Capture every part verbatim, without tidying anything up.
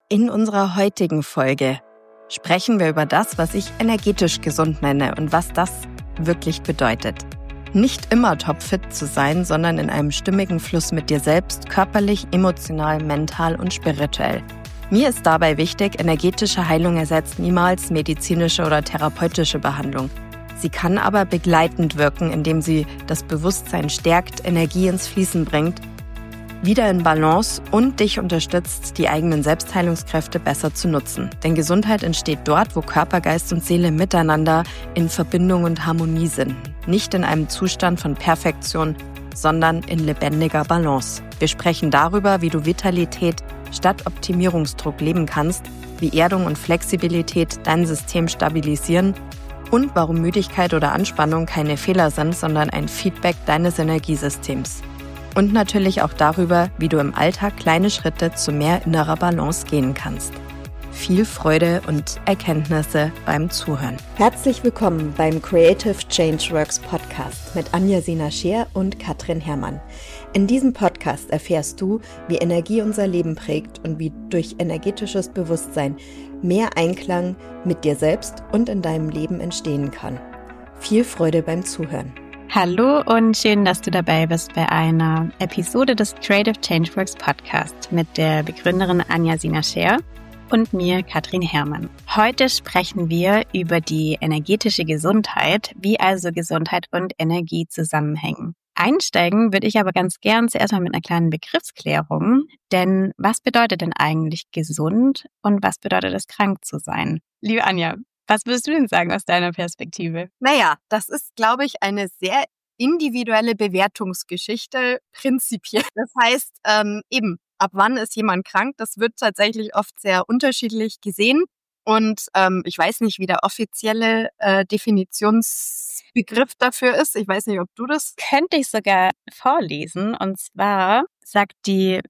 In unserer heutigen Folge sprechen wir über das, was ich energetisch gesund nenne und was das wirklich bedeutet. Nicht immer topfit zu sein, sondern in einem stimmigen Fluss mit dir selbst, körperlich, emotional, mental und spirituell. Mir ist dabei wichtig, energetische Heilung ersetzt niemals medizinische oder therapeutische Behandlung. Sie kann aber begleitend wirken, indem sie das Bewusstsein stärkt, Energie ins Fließen bringt, wieder in Balance und dich unterstützt, die eigenen Selbstheilungskräfte besser zu nutzen. Denn Gesundheit entsteht dort, wo Körper, Geist und Seele miteinander in Verbindung und Harmonie sind. Nicht in einem Zustand von Perfektion, sondern in lebendiger Balance. Wir sprechen darüber, wie du Vitalität statt Optimierungsdruck leben kannst, wie Erdung und Flexibilität dein System stabilisieren und warum Müdigkeit oder Anspannung keine Fehler sind, sondern ein Feedback deines Energiesystems. Und natürlich auch darüber, wie du im Alltag kleine Schritte zu mehr innerer Balance gehen kannst. Viel Freude und Erkenntnisse beim Zuhören. Herzlich willkommen beim Creative Changeworks Podcast mit Anja-Sina Scheer und Katrin Herrmann. In diesem Podcast erfährst du, wie Energie unser Leben prägt und wie durch energetisches Bewusstsein mehr Einklang mit dir selbst und in deinem Leben entstehen kann. Viel Freude beim Zuhören. Hallo und schön, dass du dabei bist bei einer Episode des Creative Changeworks Podcast mit der Begründerin Anja-Sina Scheer und mir, Katrin Herrmann. Heute sprechen wir über die energetische Gesundheit, wie also Gesundheit und Energie zusammenhängen. Einsteigen würde ich aber ganz gern zuerst mal mit einer kleinen Begriffsklärung, denn was bedeutet denn eigentlich gesund und was bedeutet es, krank zu sein? Liebe Anja, was würdest du denn sagen aus deiner Perspektive? Naja, das ist, glaube ich, eine sehr individuelle Bewertungsgeschichte prinzipiell. Das heißt, ähm, eben, ab wann ist jemand krank? Das wird tatsächlich oft sehr unterschiedlich gesehen. Und ähm, ich weiß nicht, wie der offizielle äh, Definitionsbegriff dafür ist. Ich weiß nicht, ob du das... Könnte ich sogar vorlesen. Und zwar sagt die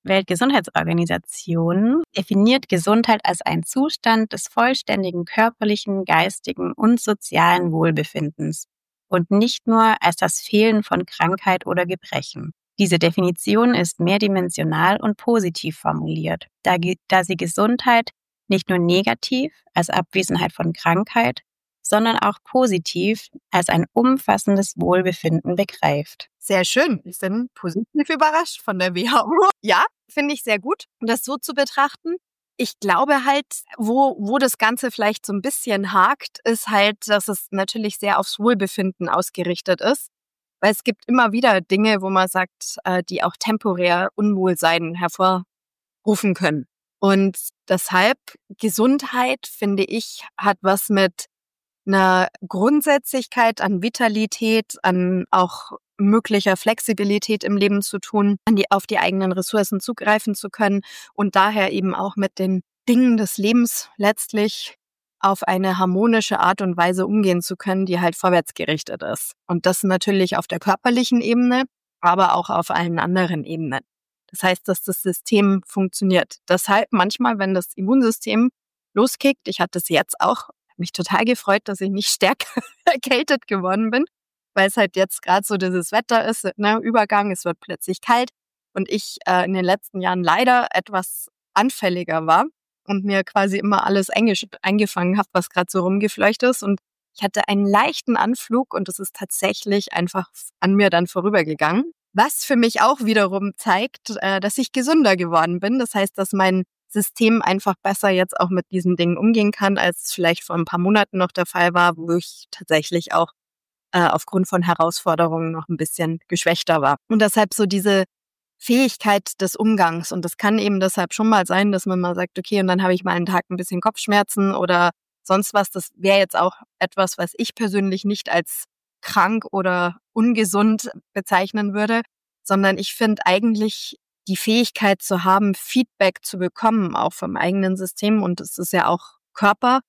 Weltgesundheitsorganisation, definiert Gesundheit als ein Zustand des vollständigen körperlichen, geistigen und sozialen Wohlbefindens und nicht nur als das Fehlen von Krankheit oder Gebrechen. Diese Definition ist mehrdimensional und positiv formuliert, da, da sie Gesundheit nicht nur negativ als Abwesenheit von Krankheit, sondern auch positiv als ein umfassendes Wohlbefinden begreift. Sehr schön. Ich bin positiv überrascht von der W H O. Ja, finde ich sehr gut, das so zu betrachten. Ich glaube halt, wo, wo das Ganze vielleicht so ein bisschen hakt, ist halt, dass es natürlich sehr aufs Wohlbefinden ausgerichtet ist. Weil es gibt immer wieder Dinge, wo man sagt, die auch temporär Unwohlsein hervorrufen können. Und deshalb, Gesundheit, finde ich, hat was mit einer Grundsätzlichkeit an Vitalität, an auch möglicher Flexibilität im Leben zu tun, an die, auf die eigenen Ressourcen zugreifen zu können und daher eben auch mit den Dingen des Lebens letztlich auf eine harmonische Art und Weise umgehen zu können, die halt vorwärtsgerichtet ist. Und das natürlich auf der körperlichen Ebene, aber auch auf allen anderen Ebenen. Das heißt, dass das System funktioniert. Deshalb manchmal, wenn das Immunsystem loskickt, ich hatte es jetzt auch, mich total gefreut, dass ich nicht stärker erkältet geworden bin, weil es halt jetzt gerade so dieses Wetter ist, ne, Übergang, es wird plötzlich kalt und ich äh, in den letzten Jahren leider etwas anfälliger war und mir quasi immer alles eingesch- eingefangen habe, was gerade so rumgefleucht ist. Und ich hatte einen leichten Anflug und es ist tatsächlich einfach an mir dann vorübergegangen. Was für mich auch wiederum zeigt, äh, dass ich gesünder geworden bin. Das heißt, dass mein System einfach besser jetzt auch mit diesen Dingen umgehen kann, als es vielleicht vor ein paar Monaten noch der Fall war, wo ich tatsächlich auch äh, aufgrund von Herausforderungen noch ein bisschen geschwächter war. Und deshalb so diese Fähigkeit des Umgangs. Und das kann eben deshalb schon mal sein, dass man mal sagt, okay, und dann habe ich mal einen Tag ein bisschen Kopfschmerzen oder sonst was. Das wäre jetzt auch etwas, was ich persönlich nicht als krank oder ungesund bezeichnen würde, sondern ich finde eigentlich die Fähigkeit zu haben, Feedback zu bekommen, auch vom eigenen System. Und es ist ja auch Körper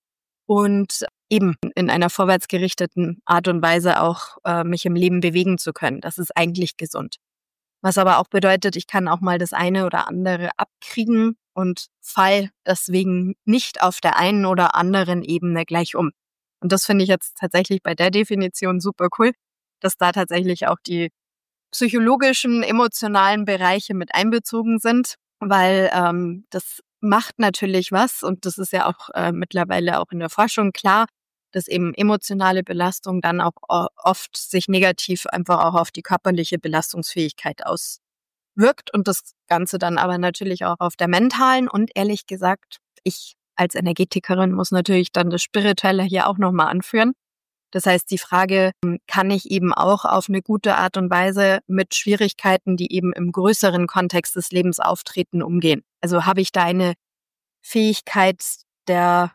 und eben in einer vorwärtsgerichteten Art und Weise auch äh, mich im Leben bewegen zu können. Das ist eigentlich gesund. Was aber auch bedeutet, ich kann auch mal das eine oder andere abkriegen und fall deswegen nicht auf der einen oder anderen Ebene gleich um. Und das finde ich jetzt tatsächlich bei der Definition super cool, dass da tatsächlich auch die psychologischen, emotionalen Bereiche mit einbezogen sind, weil ähm, das macht natürlich was und das ist ja auch äh, mittlerweile auch in der Forschung klar, dass eben emotionale Belastung dann auch o- oft sich negativ einfach auch auf die körperliche Belastungsfähigkeit auswirkt und das Ganze dann aber natürlich auch auf der mentalen und ehrlich gesagt, ich als Energetikerin muss natürlich dann das Spirituelle hier auch nochmal anführen. Das heißt, die Frage, kann ich eben auch auf eine gute Art und Weise mit Schwierigkeiten, die eben im größeren Kontext des Lebens auftreten, umgehen? Also habe ich da eine Fähigkeit der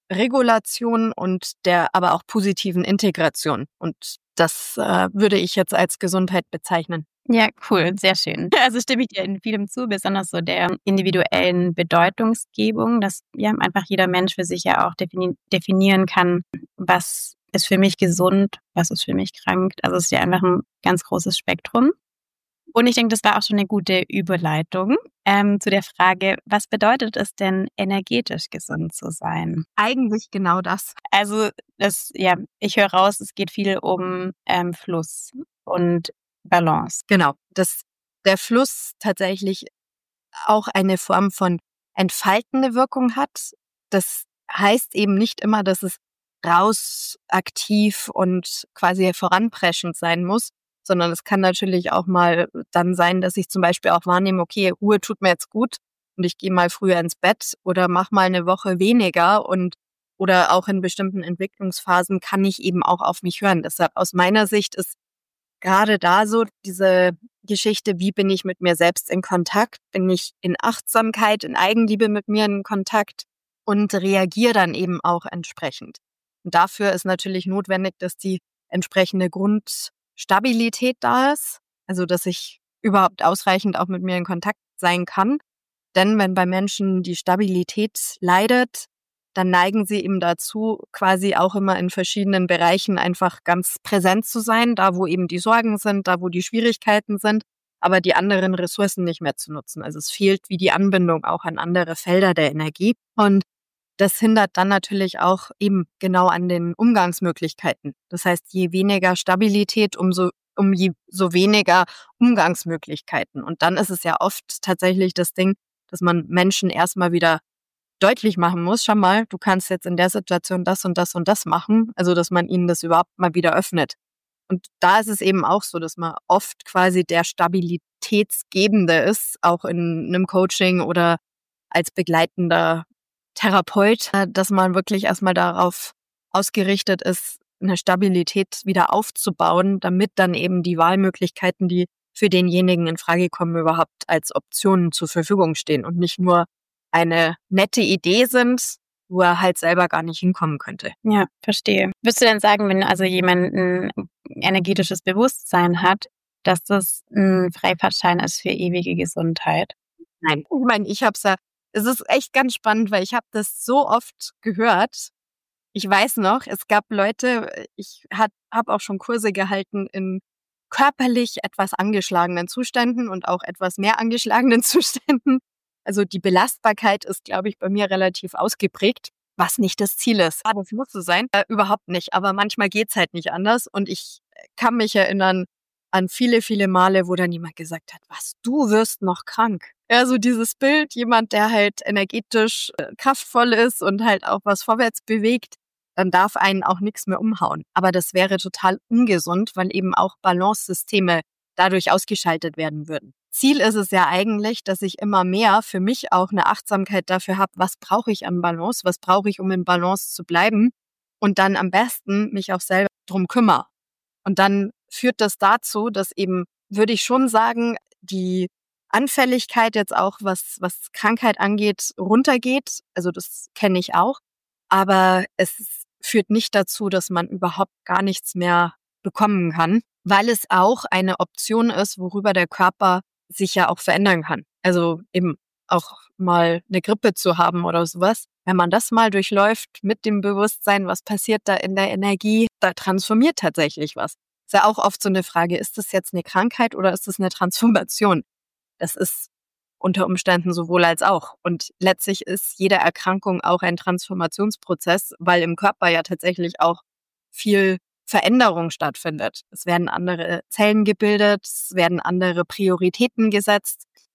Regulation und der aber auch positiven Integration. Und das äh, würde ich jetzt als Gesundheit bezeichnen. Ja, cool, sehr schön. Also stimme ich dir in vielem zu, besonders so der individuellen Bedeutungsgebung, dass ja einfach jeder Mensch für sich ja auch defini- definieren kann, was ist für mich gesund, was ist für mich krank. Also es ist ja einfach ein ganz großes Spektrum. Und ich denke, das war auch schon eine gute Überleitung ähm, zu der Frage, was bedeutet es denn, energetisch gesund zu sein? Eigentlich genau das. Also das, ja, ich höre raus, es geht viel um ähm, Fluss und Balance. Genau, dass der Fluss tatsächlich auch eine Form von entfaltende Wirkung hat. Das heißt eben nicht immer, dass es raus, aktiv und quasi voranpreschend sein muss, sondern es kann natürlich auch mal dann sein, dass ich zum Beispiel auch wahrnehme, okay, Ruhe tut mir jetzt gut und ich gehe mal früher ins Bett oder mach mal eine Woche weniger und oder auch in bestimmten Entwicklungsphasen kann ich eben auch auf mich hören. Deshalb aus meiner Sicht ist gerade da so diese Geschichte, wie bin ich mit mir selbst in Kontakt? Bin ich in Achtsamkeit, in Eigenliebe mit mir in Kontakt und reagiere dann eben auch entsprechend. Und dafür ist natürlich notwendig, dass die entsprechende Grundstabilität da ist, also dass ich überhaupt ausreichend auch mit mir in Kontakt sein kann. Denn wenn bei Menschen die Stabilität leidet, dann neigen sie eben dazu, quasi auch immer in verschiedenen Bereichen einfach ganz präsent zu sein, da wo eben die Sorgen sind, da wo die Schwierigkeiten sind, aber die anderen Ressourcen nicht mehr zu nutzen. Also es fehlt wie die Anbindung auch an andere Felder der Energie. Und das hindert dann natürlich auch eben genau an den Umgangsmöglichkeiten. Das heißt, je weniger Stabilität, umso um je so weniger Umgangsmöglichkeiten. Und dann ist es ja oft tatsächlich das Ding, dass man Menschen erstmal wieder deutlich machen muss, schau mal, du kannst jetzt in der Situation das und das und das machen, also dass man ihnen das überhaupt mal wieder öffnet. Und da ist es eben auch so, dass man oft quasi der Stabilitätsgebende ist, auch in einem Coaching oder als begleitender Therapeut, dass man wirklich erstmal darauf ausgerichtet ist, eine Stabilität wieder aufzubauen, damit dann eben die Wahlmöglichkeiten, die für denjenigen in Frage kommen, überhaupt als Optionen zur Verfügung stehen und nicht nur eine nette Idee sind, wo er halt selber gar nicht hinkommen könnte. Ja, verstehe. Würdest du denn sagen, wenn also jemand ein energetisches Bewusstsein hat, dass das ein Freifahrtschein ist für ewige Gesundheit? Nein. Ich meine, ich hab's ja, es ist echt ganz spannend, weil ich habe das so oft gehört. Ich weiß noch, es gab Leute, ich habe auch schon Kurse gehalten in körperlich etwas angeschlagenen Zuständen und auch etwas mehr angeschlagenen Zuständen. Also die Belastbarkeit ist, glaube ich, bei mir relativ ausgeprägt, was nicht das Ziel ist. Ah, das muss so sein. Äh, überhaupt nicht, aber manchmal geht's halt nicht anders. Und ich kann mich erinnern an viele, viele Male, wo dann jemand gesagt hat, was, du wirst noch krank. Ja, so dieses Bild, jemand, der halt energetisch äh, kraftvoll ist und halt auch was vorwärts bewegt, dann darf einen auch nichts mehr umhauen. Aber das wäre total ungesund, weil eben auch Balance-Systeme dadurch ausgeschaltet werden würden. Ziel ist es ja eigentlich, dass ich immer mehr für mich auch eine Achtsamkeit dafür habe, was brauche ich an Balance, was brauche ich, um in Balance zu bleiben und dann am besten mich auch selber drum kümmere. Und dann führt das dazu, dass eben, würde ich schon sagen, die Anfälligkeit jetzt auch, was, was Krankheit angeht, runtergeht. Also das kenne ich auch. Aber es führt nicht dazu, dass man überhaupt gar nichts mehr bekommen kann, weil es auch eine Option ist, worüber der Körper sich ja auch verändern kann. Also eben auch mal eine Grippe zu haben oder sowas. Wenn man das mal durchläuft mit dem Bewusstsein, was passiert da in der Energie, da transformiert tatsächlich was. Ist ja auch oft so eine Frage, ist das jetzt eine Krankheit oder ist das eine Transformation? Das ist unter Umständen sowohl als auch. Und letztlich ist jede Erkrankung auch ein Transformationsprozess, weil im Körper ja tatsächlich auch viel Veränderung stattfindet. Es werden andere Zellen gebildet, es werden andere Prioritäten gesetzt.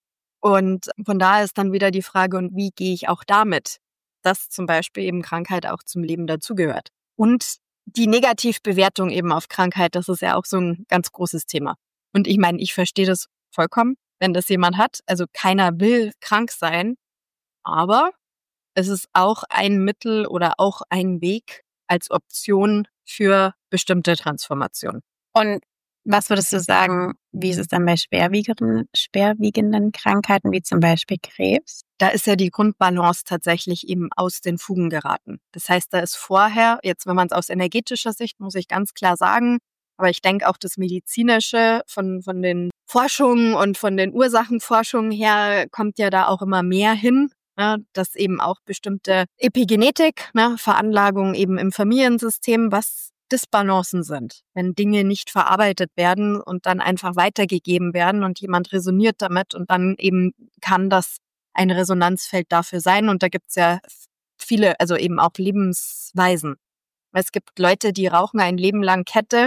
Und von daher ist dann wieder die Frage, und wie gehe ich auch damit, dass zum Beispiel eben Krankheit auch zum Leben dazugehört. Und die Negativbewertung eben auf Krankheit, das ist ja auch so ein ganz großes Thema. Und ich meine, ich verstehe das vollkommen, wenn das jemand hat. Also keiner will krank sein, aber es ist auch ein Mittel oder auch ein Weg als Option für bestimmte Transformationen. Und was würdest du sagen, wie ist es dann bei schwerwiegenden, schwerwiegenden Krankheiten, wie zum Beispiel Krebs? Da ist ja die Grundbalance tatsächlich eben aus den Fugen geraten. Das heißt, da ist vorher, jetzt wenn man es aus energetischer Sicht, muss ich ganz klar sagen, aber ich denke auch das Medizinische von, von den Forschungen und von den Ursachenforschungen her kommt ja da auch immer mehr hin, ne, dass eben auch bestimmte Epigenetik, ne, Veranlagungen eben im Familiensystem, was Disbalancen sind, wenn Dinge nicht verarbeitet werden und dann einfach weitergegeben werden und jemand resoniert damit und dann eben kann das ein Resonanzfeld dafür sein. Und da gibt's ja viele, also eben auch Lebensweisen. Es gibt Leute, die rauchen ein Leben lang Kette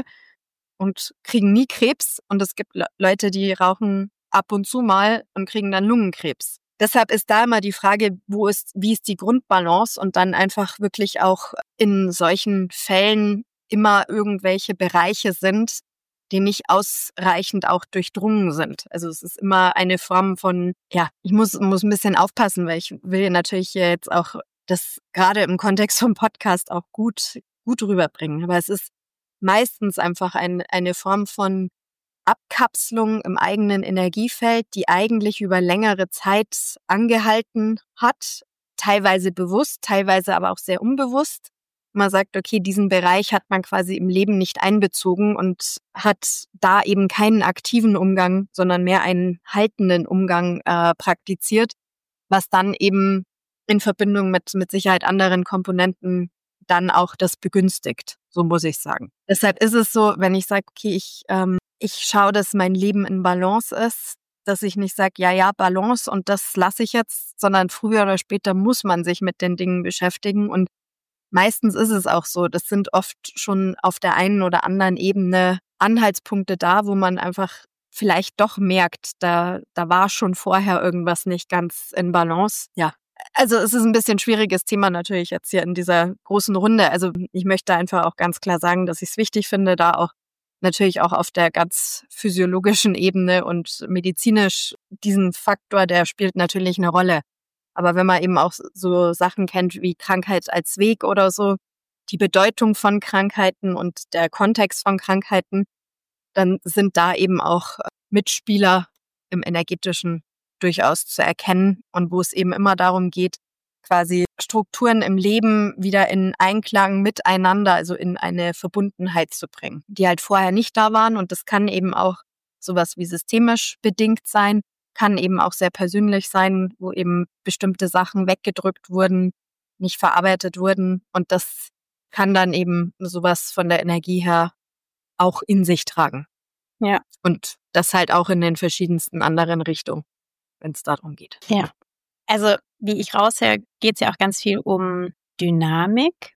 und kriegen nie Krebs und es gibt Le- Leute, die rauchen ab und zu mal und kriegen dann Lungenkrebs. Deshalb ist da immer die Frage, wo ist, wie ist die Grundbalance und dann einfach wirklich auch in solchen Fällen immer irgendwelche Bereiche sind, die nicht ausreichend auch durchdrungen sind. Also es ist immer eine Form von, ja, ich muss, muss ein bisschen aufpassen, weil ich will natürlich jetzt auch das gerade im Kontext vom Podcast auch gut, gut rüberbringen. Aber es ist meistens einfach ein, eine Form von Abkapselung im eigenen Energiefeld, die eigentlich über längere Zeit angehalten hat, teilweise bewusst, teilweise aber auch sehr unbewusst. Man sagt, okay, diesen Bereich hat man quasi im Leben nicht einbezogen und hat da eben keinen aktiven Umgang, sondern mehr einen haltenden Umgang äh, praktiziert, was dann eben in Verbindung mit mit Sicherheit anderen Komponenten dann auch das begünstigt, so muss ich sagen. Deshalb ist es so, wenn ich sage, okay, ich ähm, ich schaue, dass mein Leben in Balance ist, dass ich nicht sage, ja, ja, Balance und das lasse ich jetzt, sondern früher oder später muss man sich mit den Dingen beschäftigen und meistens ist es auch so, das sind oft schon auf der einen oder anderen Ebene Anhaltspunkte da, wo man einfach vielleicht doch merkt, da da war schon vorher irgendwas nicht ganz in Balance. Ja, also es ist ein bisschen schwieriges Thema natürlich jetzt hier in dieser großen Runde. Also ich möchte einfach auch ganz klar sagen, dass ich es wichtig finde, da auch natürlich auch auf der ganz physiologischen Ebene und medizinisch diesen Faktor, der spielt natürlich eine Rolle. Aber wenn man eben auch so Sachen kennt wie Krankheit als Weg oder so, die Bedeutung von Krankheiten und der Kontext von Krankheiten, dann sind da eben auch Mitspieler im Energetischen durchaus zu erkennen und wo es eben immer darum geht, quasi Strukturen im Leben wieder in Einklang miteinander, also in eine Verbundenheit zu bringen, die halt vorher nicht da waren. Und das kann eben auch sowas wie systemisch bedingt sein, kann eben auch sehr persönlich sein, wo eben bestimmte Sachen weggedrückt wurden, nicht verarbeitet wurden. Und das kann dann eben sowas von der Energie her auch in sich tragen. Ja. Und das halt auch in den verschiedensten anderen Richtungen, wenn es darum geht. Ja. Also wie ich raushöre, geht es ja auch ganz viel um Dynamik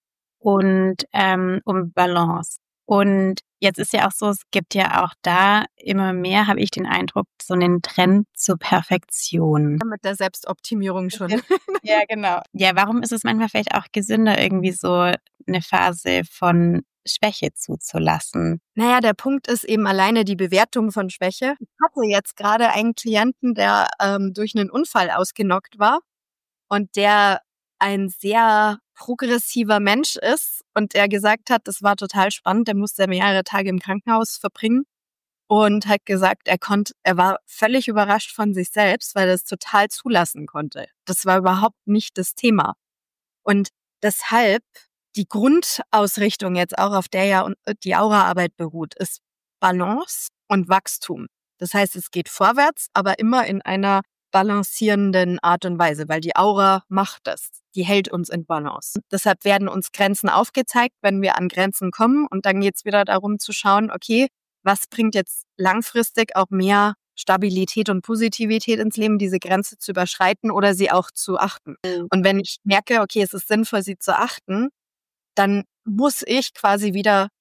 und ähm, um Balance. Und jetzt ist ja auch so, es gibt ja auch da immer mehr, habe ich den Eindruck, so einen Trend zur Perfektion. Mit der Selbstoptimierung schon. Ja, genau. Ja, warum ist es manchmal vielleicht auch gesünder, irgendwie so eine Phase von Schwäche zuzulassen? Naja, der Punkt ist eben alleine die Bewertung von Schwäche. Ich hatte jetzt gerade einen Klienten, der ähm, durch einen Unfall ausgenockt war und der ein sehr progressiver Mensch ist und er gesagt hat, das war total spannend, der musste mehrere Tage im Krankenhaus verbringen und hat gesagt, er konnte, er war völlig überrascht von sich selbst, weil er es total zulassen konnte. Das war überhaupt nicht das Thema. Und deshalb die Grundausrichtung jetzt auch, auf der ja die Auraarbeit beruht, ist Balance und Wachstum. Das heißt, es geht vorwärts, aber immer in einer balancierenden Art und Weise, weil die Aura macht das. Die hält uns in Balance. Deshalb werden uns Grenzen aufgezeigt, wenn wir an Grenzen kommen. Und dann geht es wieder darum zu schauen, okay, was bringt jetzt langfristig auch mehr Stabilität und Positivität ins Leben, diese Grenze zu überschreiten oder sie auch zu achten. Und wenn ich merke, okay, es ist sinnvoll, sie zu achten, dann muss ich quasi wieder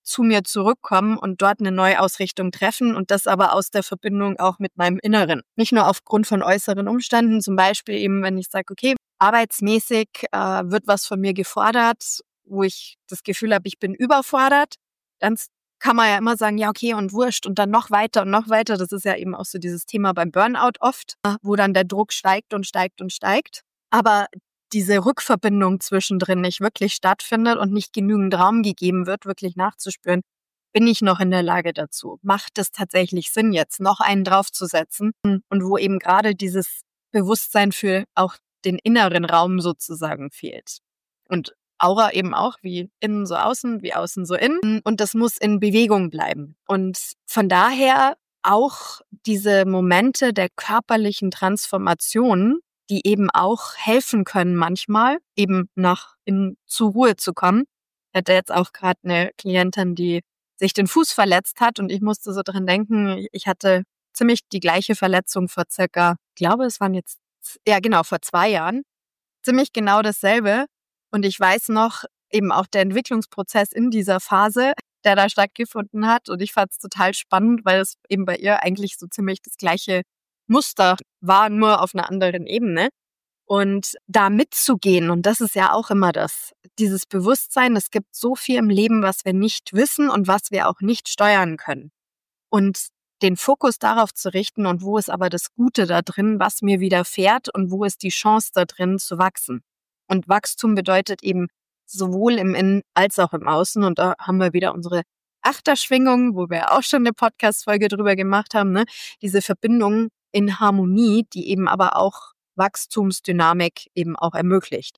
zu mir zurückkommen und dort eine Neuausrichtung treffen und das aber aus der Verbindung auch mit meinem Inneren. Nicht nur aufgrund von äußeren Umständen, zum Beispiel eben, wenn ich sage, okay, arbeitsmäßig äh, wird was von mir gefordert, wo ich das Gefühl habe, ich bin überfordert, dann kann man ja immer sagen, ja okay und wurscht und dann noch weiter und noch weiter. Das ist ja eben auch so dieses Thema beim Burnout oft, wo dann der Druck steigt und steigt und steigt. Aber diese Rückverbindung zwischendrin nicht wirklich stattfindet und nicht genügend Raum gegeben wird, wirklich nachzuspüren, bin ich noch in der Lage dazu? Macht es tatsächlich Sinn, jetzt noch einen draufzusetzen? Und wo eben gerade dieses Bewusstsein für auch den inneren Raum sozusagen fehlt. Und Aura eben auch, wie innen so außen, wie außen so innen. Und das muss in Bewegung bleiben. Und von daher auch diese Momente der körperlichen Transformation, die eben auch helfen können manchmal, eben nach in zur Ruhe zu kommen. Ich hatte jetzt auch gerade eine Klientin, die sich den Fuß verletzt hat und ich musste so dran denken, ich hatte ziemlich die gleiche Verletzung vor circa, ich glaube, es waren jetzt, ja genau, vor zwei Jahren, ziemlich genau dasselbe. Und ich weiß noch eben auch der Entwicklungsprozess in dieser Phase, der da stattgefunden hat. Und ich fand es total spannend, weil es eben bei ihr eigentlich so ziemlich das gleiche Muster war, nur auf einer anderen Ebene. Und da mitzugehen, und das ist ja auch immer das, dieses Bewusstsein, es gibt so viel im Leben, was wir nicht wissen und was wir auch nicht steuern können. Und den Fokus darauf zu richten und wo ist aber das Gute da drin, was mir widerfährt und wo ist die Chance da drin zu wachsen. Und Wachstum bedeutet eben sowohl im Innen als auch im Außen. Und da haben wir wieder unsere Achterschwingung, wo wir auch schon eine Podcast-Folge drüber gemacht haben, ne? Diese Verbindung in Harmonie, die eben aber auch Wachstumsdynamik eben auch ermöglicht.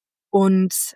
Und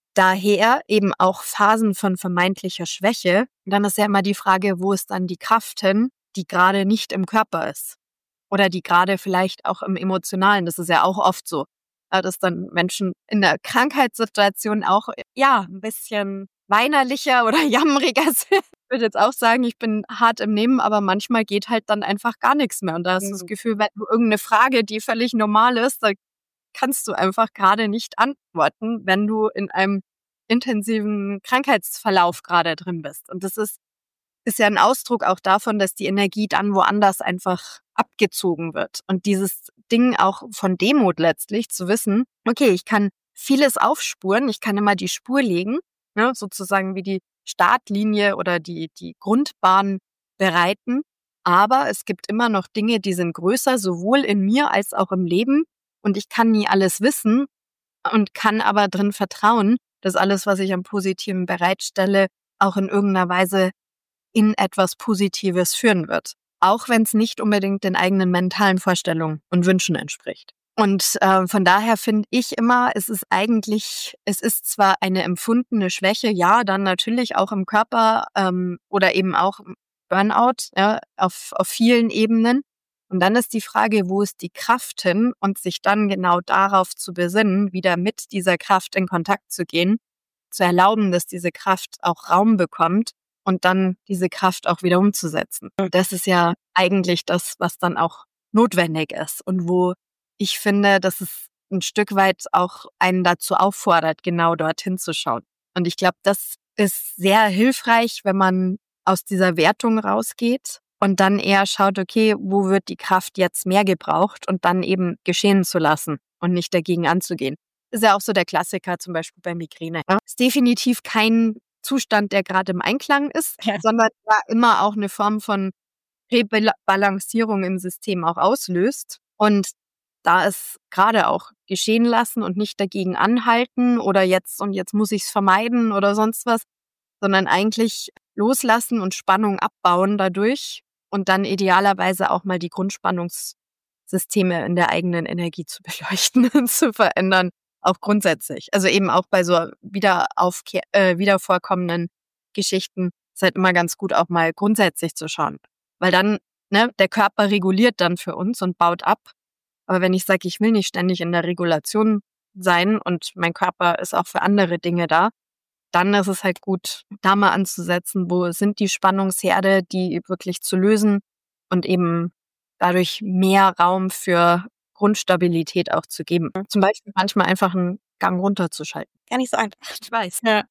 daher eben auch Phasen von vermeintlicher Schwäche. Und dann ist ja immer die Frage, wo ist dann die Kraft hin, die gerade nicht im Körper ist? Oder die gerade vielleicht auch im Emotionalen, das ist ja auch oft so, dass dann Menschen in der Krankheitssituation auch ja ein bisschen weinerlicher oder jammeriger sind. Ich würde jetzt auch sagen, ich bin hart im Nehmen, aber manchmal geht halt dann einfach gar nichts mehr. Und da hast du das Gefühl, wenn du irgendeine Frage, die völlig normal ist, da kannst du einfach gerade nicht antworten, wenn du in einem intensiven Krankheitsverlauf gerade drin bist. Und das ist, ist ja ein Ausdruck auch davon, dass die Energie dann woanders einfach abgezogen wird. Und dieses Ding auch von Demut letztlich zu wissen, okay, ich kann vieles aufspuren, ich kann immer die Spur legen, ne, sozusagen wie die Startlinie oder die, die Grundbahn bereiten. Aber es gibt immer noch Dinge, die sind größer, sowohl in mir als auch im Leben. Und ich kann nie alles wissen und kann aber drin vertrauen, dass alles, was ich am Positiven bereitstelle, auch in irgendeiner Weise in etwas Positives führen wird. Auch wenn es nicht unbedingt den eigenen mentalen Vorstellungen und Wünschen entspricht. Und äh, von daher finde ich immer, es ist eigentlich, es ist zwar eine empfundene Schwäche, ja, dann natürlich auch im Körper ähm, oder eben auch Burnout, ja, auf, auf vielen Ebenen. Und dann ist die Frage, wo ist die Kraft hin und sich dann genau darauf zu besinnen, wieder mit dieser Kraft in Kontakt zu gehen, zu erlauben, dass diese Kraft auch Raum bekommt und dann diese Kraft auch wieder umzusetzen. Das ist ja eigentlich das, was dann auch notwendig ist und wo ich finde, dass es ein Stück weit auch einen dazu auffordert, genau dorthin zu schauen. Und ich glaube, das ist sehr hilfreich, wenn man aus dieser Wertung rausgeht und dann eher schaut, okay, wo wird die Kraft jetzt mehr gebraucht und dann eben geschehen zu lassen und nicht dagegen anzugehen. Ist ja auch so der Klassiker zum Beispiel bei Migräne. Ja. Ist definitiv kein Zustand, der gerade im Einklang ist, ja, sondern ja immer auch eine Form von Rebalancierung im System auch auslöst. Und da ist gerade auch geschehen lassen und nicht dagegen anhalten oder jetzt und jetzt muss ich es vermeiden oder sonst was, sondern eigentlich loslassen und Spannung abbauen dadurch und dann idealerweise auch mal die Grundspannungssysteme in der eigenen Energie zu beleuchten und zu verändern, auch grundsätzlich. Also eben auch bei so wieder, aufkehr, äh, wieder vorkommenden Geschichten ist halt immer ganz gut auch mal grundsätzlich zu schauen, weil dann, ne, der Körper reguliert dann für uns und baut ab. Aber wenn ich sage, ich will nicht ständig in der Regulation sein und mein Körper ist auch für andere Dinge da, dann ist es halt gut, da mal anzusetzen, wo sind die Spannungsherde, die wirklich zu lösen und eben dadurch mehr Raum für Grundstabilität auch zu geben. Zum Beispiel manchmal einfach einen Gang runterzuschalten. Gar nicht so einfach. Ich weiß. Ja.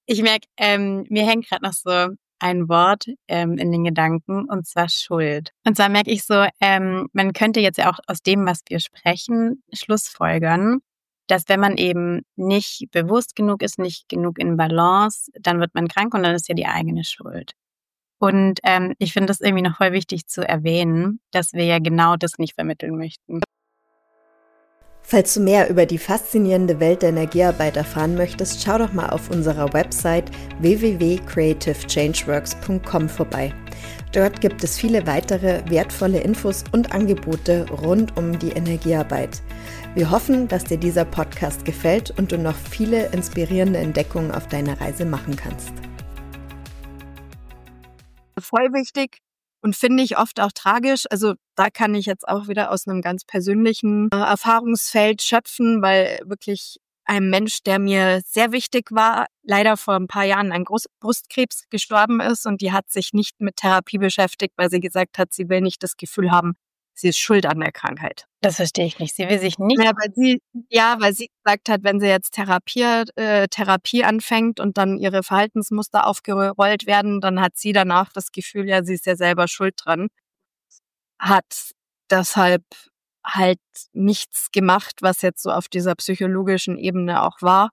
Ich merke, ähm, mir hängt gerade noch so ein Wort ähm, in den Gedanken, und zwar Schuld. Und zwar merke ich so, ähm, man könnte jetzt ja auch aus dem, was wir sprechen, schlussfolgern, dass wenn man eben nicht bewusst genug ist, nicht genug in Balance, dann wird man krank und dann ist ja die eigene Schuld. Und ähm, ich finde das irgendwie noch voll wichtig zu erwähnen, dass wir ja genau das nicht vermitteln möchten. Falls du mehr über die faszinierende Welt der Energiearbeit erfahren möchtest, schau doch mal auf unserer Website w w w punkt creative changeworks punkt com vorbei. Dort gibt es viele weitere wertvolle Infos und Angebote rund um die Energiearbeit. Wir hoffen, dass dir dieser Podcast gefällt und du noch viele inspirierende Entdeckungen auf deiner Reise machen kannst. Voll wichtig. Und finde ich oft auch tragisch. Also da kann ich jetzt auch wieder aus einem ganz persönlichen äh, Erfahrungsfeld schöpfen, weil wirklich ein Mensch, der mir sehr wichtig war, leider vor ein paar Jahren an Groß- Brustkrebs gestorben ist und die hat sich nicht mit Therapie beschäftigt, weil sie gesagt hat, sie will nicht das Gefühl haben, sie ist schuld an der Krankheit. Das verstehe ich nicht. Sie will sich nicht... Ja, weil sie, ja, weil sie gesagt hat, wenn sie jetzt Therapie, äh, Therapie anfängt und dann ihre Verhaltensmuster aufgerollt werden, dann hat sie danach das Gefühl, ja, sie ist ja selber schuld dran. Hat deshalb halt nichts gemacht, was jetzt so auf dieser psychologischen Ebene auch war,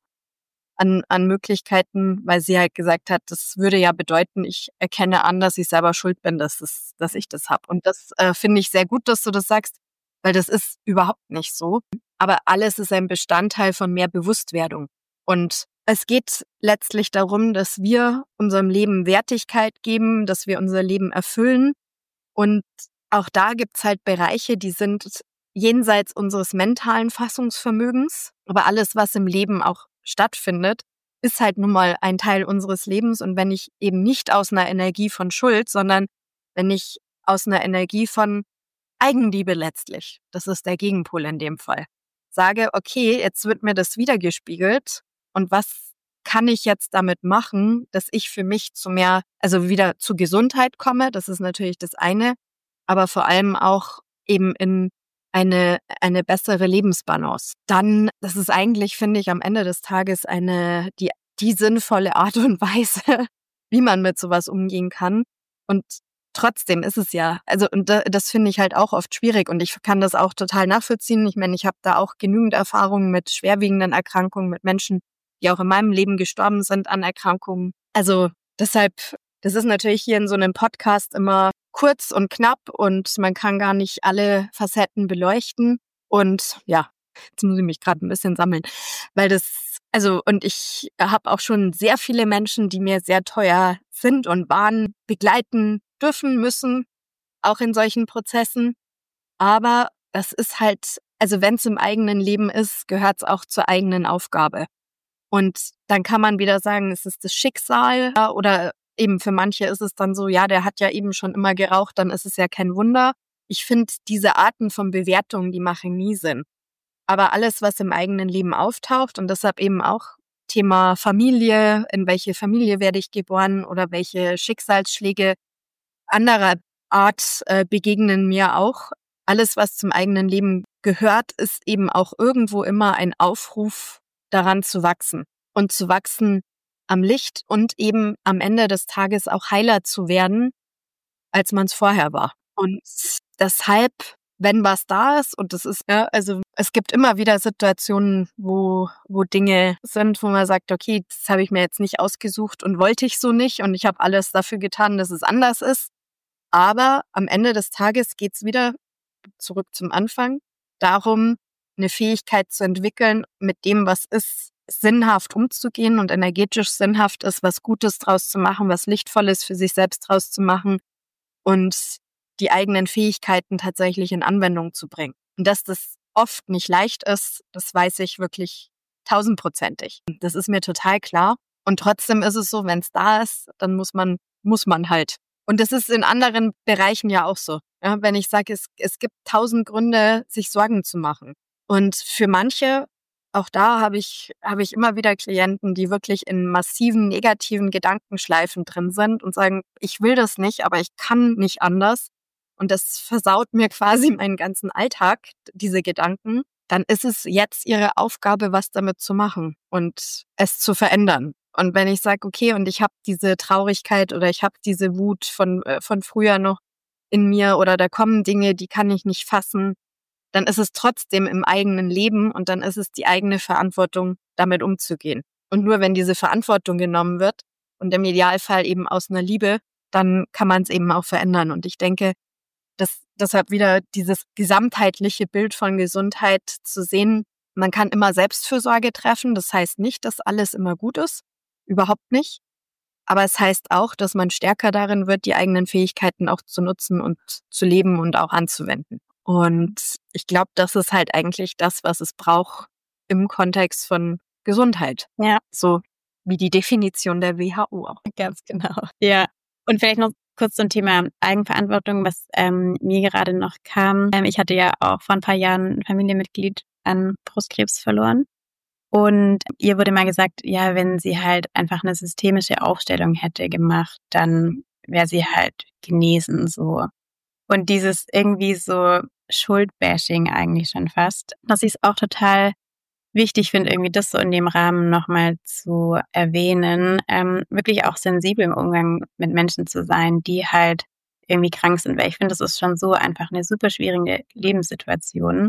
an, an Möglichkeiten, weil sie halt gesagt hat, das würde ja bedeuten, ich erkenne an, dass ich selber schuld bin, dass, das, dass ich das habe. Und das äh, finde ich sehr gut, dass du das sagst, weil das ist überhaupt nicht so. Aber alles ist ein Bestandteil von mehr Bewusstwerdung. Und es geht letztlich darum, dass wir unserem Leben Wertigkeit geben, dass wir unser Leben erfüllen. Und auch da gibt's halt Bereiche, die sind jenseits unseres mentalen Fassungsvermögens. Aber alles, was im Leben auch stattfindet, ist halt nun mal ein Teil unseres Lebens. Und wenn ich eben nicht aus einer Energie von Schuld, sondern wenn ich aus einer Energie von Eigenliebe letztlich, das ist der Gegenpol in dem Fall, sage, okay, jetzt wird mir das wiedergespiegelt und was kann ich jetzt damit machen, dass ich für mich zu mehr, also wieder zu Gesundheit komme, das ist natürlich das eine, aber vor allem auch eben in eine eine bessere Lebensbalance. Dann, das ist eigentlich, finde ich, am Ende des Tages eine die die sinnvolle Art und Weise, wie man mit sowas umgehen kann. Und trotzdem ist es ja, also und das finde ich halt auch oft schwierig und ich kann das auch total nachvollziehen. Ich meine, ich habe da auch genügend Erfahrungen mit schwerwiegenden Erkrankungen, mit Menschen, die auch in meinem Leben gestorben sind an Erkrankungen. Also deshalb, das ist natürlich hier in so einem Podcast immer kurz und knapp und man kann gar nicht alle Facetten beleuchten. Und ja, jetzt muss ich mich gerade ein bisschen sammeln, weil das, also und ich habe auch schon sehr viele Menschen, die mir sehr teuer sind und waren, begleiten dürfen müssen, auch in solchen Prozessen. Aber das ist halt, also wenn es im eigenen Leben ist, gehört es auch zur eigenen Aufgabe. Und dann kann man wieder sagen, es ist das Schicksal oder eben für manche ist es dann so, ja, der hat ja eben schon immer geraucht, dann ist es ja kein Wunder. Ich finde, diese Arten von Bewertungen, die machen nie Sinn. Aber alles, was im eigenen Leben auftaucht und deshalb eben auch Thema Familie, in welche Familie werde ich geboren oder welche Schicksalsschläge anderer Art äh, begegnen mir auch. Alles, was zum eigenen Leben gehört, ist eben auch irgendwo immer ein Aufruf, daran zu wachsen und zu wachsen am Licht und eben am Ende des Tages auch heiler zu werden, als man es vorher war. Und deshalb, wenn was da ist, und das ist, ja, also es gibt immer wieder Situationen, wo wo Dinge sind, wo man sagt, okay, das habe ich mir jetzt nicht ausgesucht und wollte ich so nicht und ich habe alles dafür getan, dass es anders ist. Aber am Ende des Tages geht's wieder zurück zum Anfang darum, eine Fähigkeit zu entwickeln, mit dem, was ist, sinnhaft umzugehen und energetisch sinnhaft ist, was Gutes draus zu machen, was Lichtvolles für sich selbst draus zu machen und die eigenen Fähigkeiten tatsächlich in Anwendung zu bringen. Und dass das oft nicht leicht ist, das weiß ich wirklich tausendprozentig. Das ist mir total klar. Und trotzdem ist es so, wenn es da ist, dann muss man, muss man halt. Und das ist in anderen Bereichen ja auch so. Ja, wenn ich sage, es, es gibt tausend Gründe, sich Sorgen zu machen. Und für manche, auch da habe ich, habe ich immer wieder Klienten, die wirklich in massiven negativen Gedankenschleifen drin sind und sagen, ich will das nicht, aber ich kann nicht anders. Und das versaut mir quasi meinen ganzen Alltag, diese Gedanken. Dann ist es jetzt ihre Aufgabe, was damit zu machen und es zu verändern. Und wenn ich sage, okay, und ich habe diese Traurigkeit oder ich habe diese Wut von, äh, von früher noch in mir oder da kommen Dinge, die kann ich nicht fassen, dann ist es trotzdem im eigenen Leben und dann ist es die eigene Verantwortung, damit umzugehen. Und nur wenn diese Verantwortung genommen wird und im Idealfall eben aus einer Liebe, dann kann man es eben auch verändern. Und ich denke, dass deshalb wieder dieses gesamtheitliche Bild von Gesundheit zu sehen, man kann immer Selbstfürsorge treffen. Das heißt nicht, dass alles immer gut ist. Überhaupt nicht. Aber es heißt auch, dass man stärker darin wird, die eigenen Fähigkeiten auch zu nutzen und zu leben und auch anzuwenden. Und ich glaube, das ist halt eigentlich das, was es braucht im Kontext von Gesundheit. Ja. So wie die Definition der W H O auch. Ganz genau. Ja. Und vielleicht noch kurz zum Thema Eigenverantwortung, was ähm, mir gerade noch kam. Ähm, ich hatte ja auch vor ein paar Jahren ein Familienmitglied an Brustkrebs verloren. Und ihr wurde mal gesagt, ja, wenn sie halt einfach eine systemische Aufstellung hätte gemacht, dann wäre sie halt genesen, so. Und dieses irgendwie so Schuldbashing eigentlich schon fast, dass ich es auch total wichtig finde, irgendwie das so in dem Rahmen nochmal zu erwähnen, ähm, wirklich auch sensibel im Umgang mit Menschen zu sein, die halt irgendwie krank sind, weil ich finde, das ist schon so einfach eine super schwierige Lebenssituation.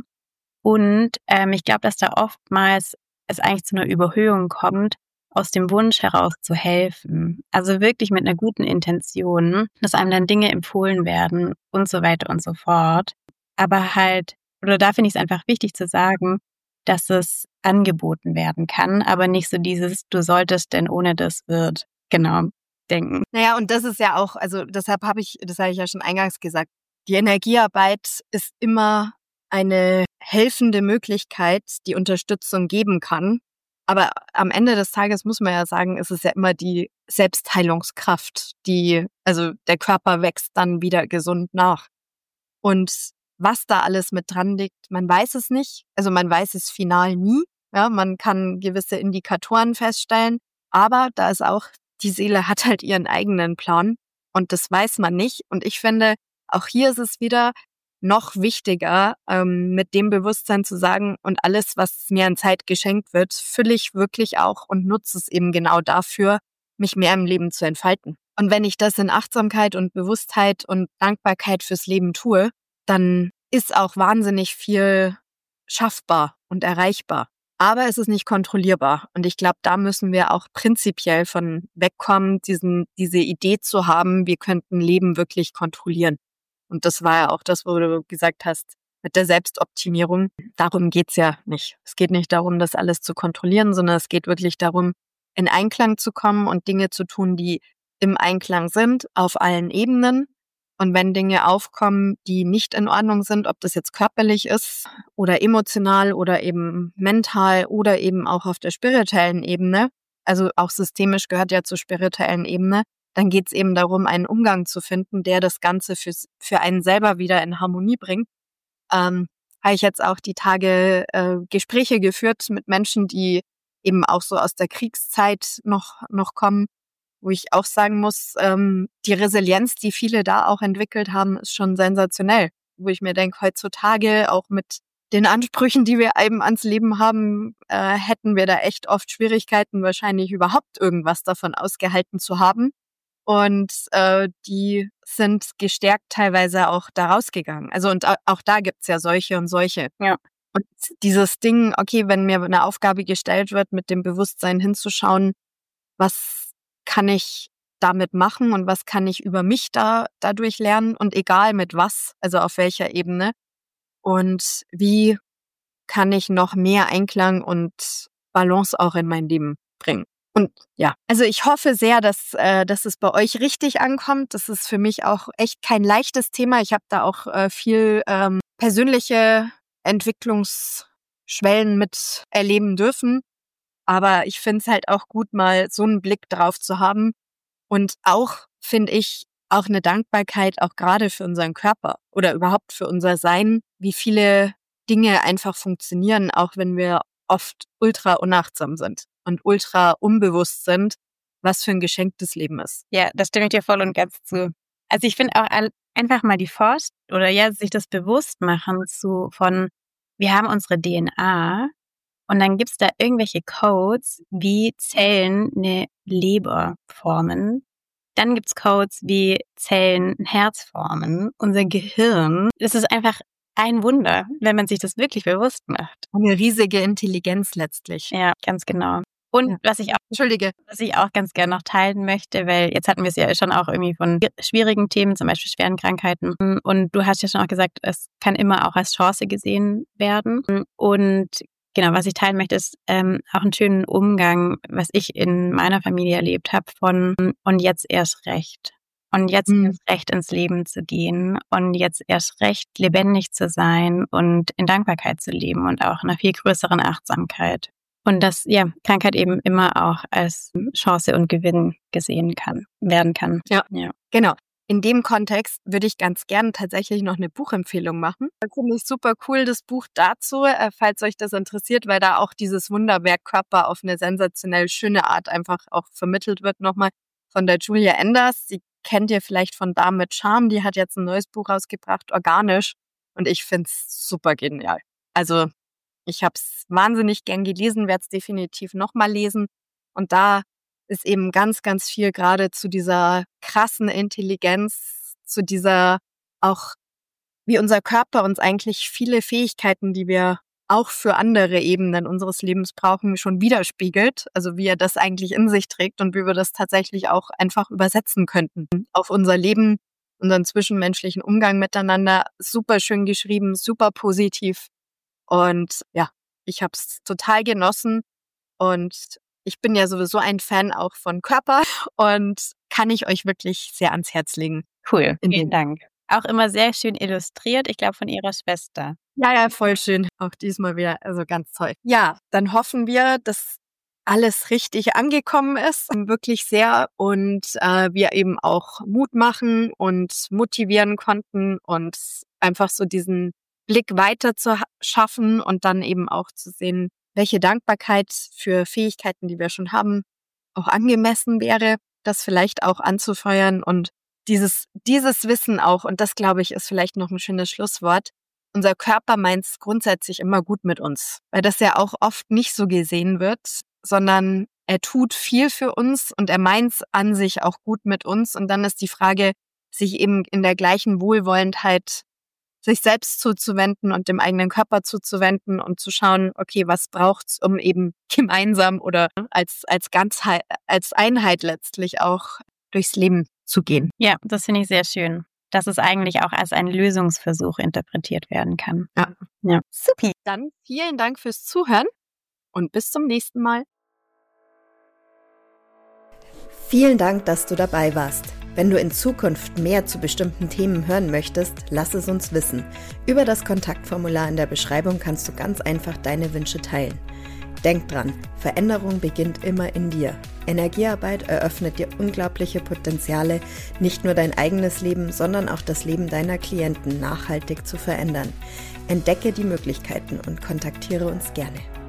Und ähm, ich glaube, dass da oftmals es eigentlich zu einer Überhöhung kommt, aus dem Wunsch heraus zu helfen. Also wirklich mit einer guten Intention, dass einem dann Dinge empfohlen werden und so weiter und so fort. Aber halt, oder da finde ich es einfach wichtig zu sagen, dass es angeboten werden kann, aber nicht so dieses, du solltest, denn ohne das wird, genau, denken. Naja, und das ist ja auch, also deshalb habe ich, das habe ich ja schon eingangs gesagt, die Energiearbeit ist immer eine helfende Möglichkeit, die Unterstützung geben kann. Aber am Ende des Tages muss man ja sagen, ist es ja immer die Selbstheilungskraft, die, also der Körper wächst dann wieder gesund nach. Und was da alles mit dran liegt, man weiß es nicht. Also man weiß es final nie. Ja, man kann gewisse Indikatoren feststellen. Aber da ist auch, die Seele hat halt ihren eigenen Plan. Und das weiß man nicht. Und ich finde, auch hier ist es wieder noch wichtiger, ähm, mit dem Bewusstsein zu sagen, und alles, was mir an Zeit geschenkt wird, fülle ich wirklich auch und nutze es eben genau dafür, mich mehr im Leben zu entfalten. Und wenn ich das in Achtsamkeit und Bewusstheit und Dankbarkeit fürs Leben tue, dann ist auch wahnsinnig viel schaffbar und erreichbar. Aber es ist nicht kontrollierbar. Und ich glaube, da müssen wir auch prinzipiell von wegkommen, diesen, diese Idee zu haben, wir könnten Leben wirklich kontrollieren. Und das war ja auch das, wo du gesagt hast, mit der Selbstoptimierung. Darum geht's ja nicht. Es geht nicht darum, das alles zu kontrollieren, sondern es geht wirklich darum, in Einklang zu kommen und Dinge zu tun, die im Einklang sind, auf allen Ebenen. Und wenn Dinge aufkommen, die nicht in Ordnung sind, ob das jetzt körperlich ist oder emotional oder eben mental oder eben auch auf der spirituellen Ebene, also auch systemisch gehört ja zur spirituellen Ebene, dann geht es eben darum, einen Umgang zu finden, der das Ganze fürs, für einen selber wieder in Harmonie bringt. Ähm, habe ich jetzt auch die Tage äh, Gespräche geführt mit Menschen, die eben auch so aus der Kriegszeit noch, noch kommen, wo ich auch sagen muss, ähm, die Resilienz, die viele da auch entwickelt haben, ist schon sensationell. Wo ich mir denke, heutzutage auch mit den Ansprüchen, die wir eben ans Leben haben, äh, hätten wir da echt oft Schwierigkeiten, wahrscheinlich überhaupt irgendwas davon ausgehalten zu haben. Und äh, die sind gestärkt teilweise auch da rausgegangen. Also und auch da gibt's ja solche und solche. Ja. Und dieses Ding, okay, wenn mir eine Aufgabe gestellt wird, mit dem Bewusstsein hinzuschauen, was kann ich damit machen und was kann ich über mich da dadurch lernen und egal mit was, also auf welcher Ebene. Und wie kann ich noch mehr Einklang und Balance auch in mein Leben bringen. Und ja, also ich hoffe sehr, dass, äh, dass es bei euch richtig ankommt. Das ist für mich auch echt kein leichtes Thema. Ich habe da auch äh, viel ähm, persönliche Entwicklungsschwellen mit erleben dürfen. Aber ich finde es halt auch gut, mal so einen Blick drauf zu haben. Und auch, finde ich, auch eine Dankbarkeit, auch gerade für unseren Körper oder überhaupt für unser Sein, wie viele Dinge einfach funktionieren, auch wenn wir oft ultra unachtsam sind und ultra unbewusst sind, was für ein Geschenk das Leben ist. Ja, das stimme ich dir voll und ganz zu. Also ich finde auch einfach mal die Forst oder ja, sich das bewusst machen zu von, wir haben unsere D N A Und dann gibt's da irgendwelche Codes, wie Zellen eine Leber formen. Dann gibt's Codes, wie Zellen ein Herz formen. Unser Gehirn, das ist einfach ein Wunder, wenn man sich das wirklich bewusst macht. Eine riesige Intelligenz letztlich. Ja, ganz genau. Und ja. was ich auch, Entschuldige, was ich auch ganz gerne noch teilen möchte, weil jetzt hatten wir es ja schon auch irgendwie von schwierigen Themen, zum Beispiel schweren Krankheiten. Und du hast ja schon auch gesagt, es kann immer auch als Chance gesehen werden. Und genau, was ich teilen möchte, ist ähm, auch einen schönen Umgang, was ich in meiner Familie erlebt habe von und jetzt erst recht. Und jetzt mhm. erst recht ins Leben zu gehen und jetzt erst recht lebendig zu sein und in Dankbarkeit zu leben und auch einer viel größeren Achtsamkeit. Und dass ja Krankheit eben immer auch als Chance und Gewinn gesehen kann, werden kann. Ja, ja. Genau. In dem Kontext würde ich ganz gern tatsächlich noch eine Buchempfehlung machen. Das finde ich super cool, das Buch dazu, äh, falls euch das interessiert, weil da auch dieses Wunderwerk Körper auf eine sensationell schöne Art einfach auch vermittelt wird. Nochmal von der Julia Enders. Die kennt ihr vielleicht von Damen mit Charme. Die hat jetzt ein neues Buch rausgebracht, Organisch. Und ich finde es super genial. Also ich habe es wahnsinnig gern gelesen, werde es definitiv nochmal lesen. Und da ist eben ganz, ganz viel gerade zu dieser krassen Intelligenz, zu dieser auch, wie unser Körper uns eigentlich viele Fähigkeiten, die wir auch für andere Ebenen unseres Lebens brauchen, schon widerspiegelt. Also wie er das eigentlich in sich trägt und wie wir das tatsächlich auch einfach übersetzen könnten auf unser Leben, unseren zwischenmenschlichen Umgang miteinander. Super schön geschrieben, super positiv. Und ja, ich habe es total genossen und ich bin ja sowieso ein Fan auch von Körper und kann ich euch wirklich sehr ans Herz legen. Cool, vielen Dank. Auch immer sehr schön illustriert, ich glaube von ihrer Schwester. Ja, ja, voll schön. Auch diesmal wieder, also ganz toll. Ja, dann hoffen wir, dass alles richtig angekommen ist, wirklich sehr und äh, wir eben auch Mut machen und motivieren konnten und einfach so diesen Blick weiter zu schaffen und dann eben auch zu sehen, welche Dankbarkeit für Fähigkeiten, die wir schon haben, auch angemessen wäre, das vielleicht auch anzufeuern und dieses, dieses Wissen auch, und das glaube ich ist vielleicht noch ein schönes Schlusswort, unser Körper meint es grundsätzlich immer gut mit uns, weil das ja auch oft nicht so gesehen wird, sondern er tut viel für uns und er meint es an sich auch gut mit uns und dann ist die Frage, sich eben in der gleichen Wohlwollendheit sich selbst zuzuwenden und dem eigenen Körper zuzuwenden und zu schauen, okay, was braucht's, um eben gemeinsam oder als als Ganzheit, als Einheit letztlich auch durchs Leben zu gehen. Ja, das finde ich sehr schön, dass es eigentlich auch als ein Lösungsversuch interpretiert werden kann. Ja, ja. Supi. Dann vielen Dank fürs Zuhören und bis zum nächsten Mal. Vielen Dank, dass du dabei warst. Wenn du in Zukunft mehr zu bestimmten Themen hören möchtest, lass es uns wissen. Über das Kontaktformular in der Beschreibung kannst du ganz einfach deine Wünsche teilen. Denk dran, Veränderung beginnt immer in dir. Energiearbeit eröffnet dir unglaubliche Potenziale, nicht nur dein eigenes Leben, sondern auch das Leben deiner Klienten nachhaltig zu verändern. Entdecke die Möglichkeiten und kontaktiere uns gerne.